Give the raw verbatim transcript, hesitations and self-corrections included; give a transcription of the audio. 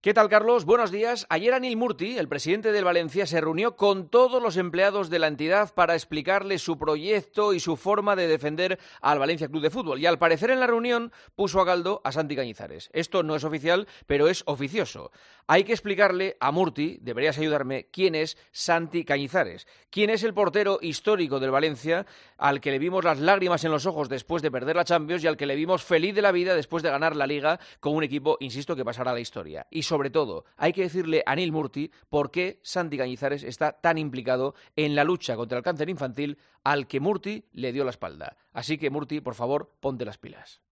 ¿Qué tal, Carlos? Buenos días. Ayer Anil Murti, el presidente del Valencia, se reunió con todos los empleados de la entidad para explicarles su proyecto y su forma de defender al Valencia Club de Fútbol. Y al parecer en la reunión puso a caldo a Santi Cañizares. Esto no es oficial, pero es oficioso. Hay que explicarle a Murti, deberías ayudarme, quién es Santi Cañizares. Quién es el portero histórico del Valencia, al que le vimos las lágrimas en los ojos después de perder la Champions y al que le vimos feliz de la vida después de ganar la Liga con un equipo, insisto, que pasará a la historia. Y sobre todo, hay que decirle a Anil Murti por qué Santi Cañizares está tan implicado en la lucha contra el cáncer infantil al que Murti le dio la espalda. Así que, Murti, por favor, ponte las pilas.